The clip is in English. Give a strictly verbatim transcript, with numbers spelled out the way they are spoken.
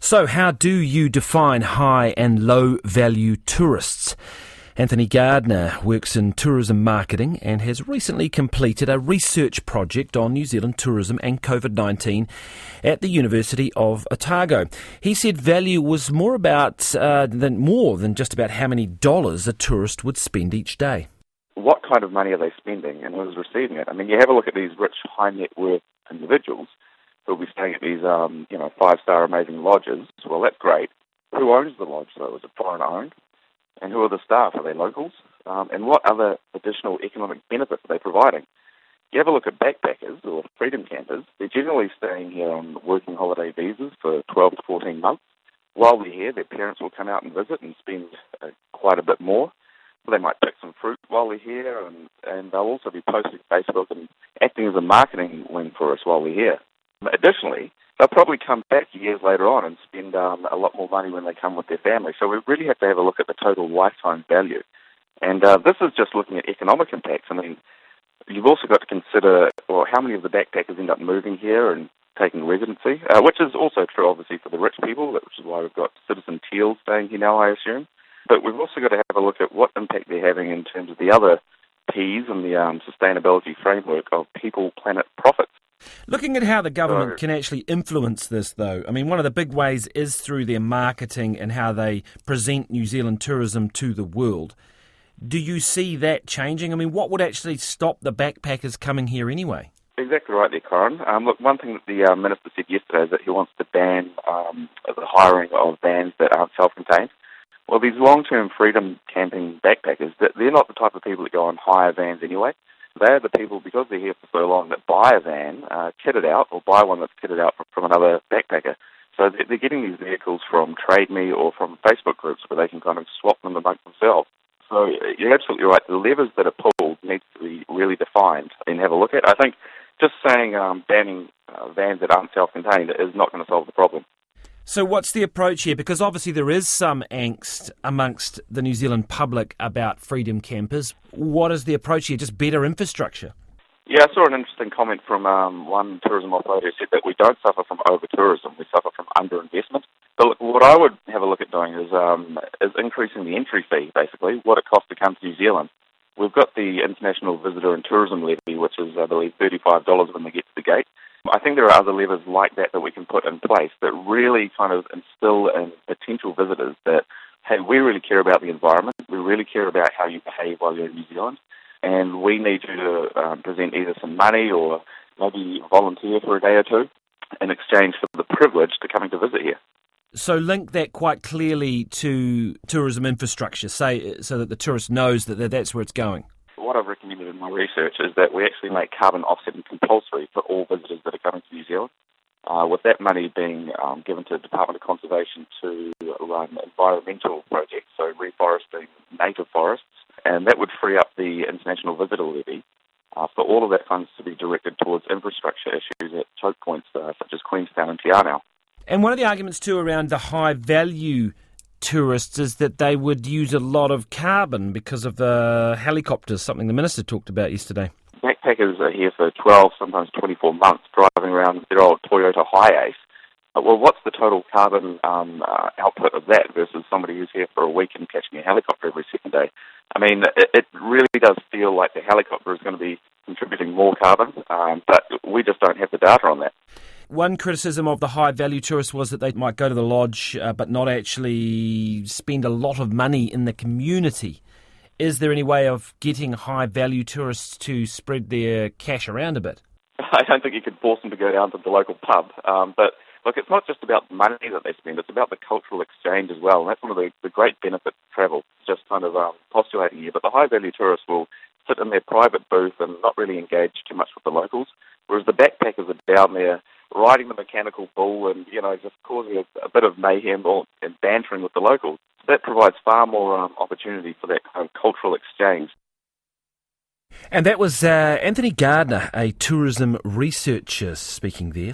So how do you define high and low value tourists? Anthony Gardner works in tourism marketing and has recently completed a research project on New Zealand tourism and COVID nineteen at the University of Otago. He said value was more about uh, than more than just about how many dollars a tourist would spend each day. What kind of money are they spending and who's receiving it? I mean, you have a look at these rich, high net worth individuals who will be staying at these, um, you know, five-star amazing lodges. Well, that's great. Who owns the lodge, though? Is it foreign-owned? And who are the staff? Are they locals? Um, and what other additional economic benefits are they providing? You have a look at backpackers or freedom campers. They're generally staying here on working holiday visas for twelve to fourteen months. While they're here, their parents will come out and visit and spend uh, quite a bit more. They might pick some fruit while they're here, and, and they'll also be posting Facebook and acting as a marketing wing for us while we're here. Additionally, they'll probably come back years later on and spend um, a lot more money when they come with their family. So we really have to have a look at the total lifetime value. And uh, this is just looking at economic impacts. I mean, you've also got to consider well, how many of the backpackers end up moving here and taking residency, uh, which is also true, obviously, for the rich people, which is why we've got Citizen Teal staying here now, I assume. But we've also got to have a look at what impact they're having in terms of the other P's and the um, sustainability framework of people, planet, profits. Looking at how the government so, can actually influence this, though, I mean, one of the big ways is through their marketing and how they present New Zealand tourism to the world. Do you see that changing? I mean, what would actually stop the backpackers coming here anyway? Exactly right there, Corin. Um, look, one thing that the uh, Minister said yesterday is that he wants to ban um, the hiring of vans that aren't self-contained. Well, these long-term freedom camping backpackers, they're not the type of people that go on hire vans anyway. They are the people, because they're here for so long, that buy a van, uh, kit it out, or buy one that's kitted out from, from another backpacker. So they're getting these vehicles from Trade Me or from Facebook groups where they can kind of swap them amongst themselves. So you're absolutely right. The levers that are pulled need to be really defined and have a look at. I think just saying um, banning uh, vans that aren't self-contained is not going to solve the problem. So what's the approach here? Because obviously there is some angst amongst the New Zealand public about freedom campers. What is the approach here? Just better infrastructure? Yeah, I saw an interesting comment from um, one tourism operator who said that we don't suffer from over-tourism, we suffer from under-investment. But look, what I would have a look at doing is um, is increasing the entry fee, basically, what it costs to come to New Zealand. We've got the International Visitor and Tourism Levy, which is, I believe, thirty-five dollars when they get to the gate. I think there are other levers like that that we can put in place that really kind of instill in potential visitors that, hey, we really care about the environment, we really care about how you behave while you're in New Zealand, and we need you to um, present either some money or maybe volunteer for a day or two in exchange for the privilege to coming to visit here. So link that quite clearly to tourism infrastructure, say, so that the tourist knows that that's where it's going. What I've recommended in my research is that we actually make carbon offsetting compulsory for all visitors that are coming to New Zealand, uh, with that money being um, given to the Department of Conservation to run environmental projects, so reforesting native forests, and that would free up the International Visitor Levy uh, for all of that funds to be directed towards infrastructure issues at choke points uh, such as Queenstown and Te Anau. And one of the arguments too around the high value tourists is that they would use a lot of carbon because of the helicopters, something the Minister talked about yesterday. Backpackers are here for twelve, sometimes twenty-four months, driving around their old Toyota Hiace. Well, what's the total carbon um, uh, output of that versus somebody who's here for a week and catching a helicopter every second day? I mean, it, it really does feel like the helicopter is going to be contributing more carbon, um, but we just don't have the data on that. One criticism of the high-value tourists was that they might go to the lodge uh, but not actually spend a lot of money in the community. Is there any way of getting high-value tourists to spread their cash around a bit? I don't think you could force them to go down to the local pub. Um, but, look, it's not just about the money that they spend. It's about the cultural exchange as well. And that's one of the, the great benefits of travel, just kind of um, postulating here. But the high-value tourists will sit in their private booth and not really engage too much with the locals, whereas the backpackers are down there riding the mechanical bull and, you know, just causing a, a bit of mayhem or, and bantering with the locals. That provides far more um, opportunity for that kind of cultural exchange. And that was uh, Anthony Gardner, a tourism researcher, speaking there.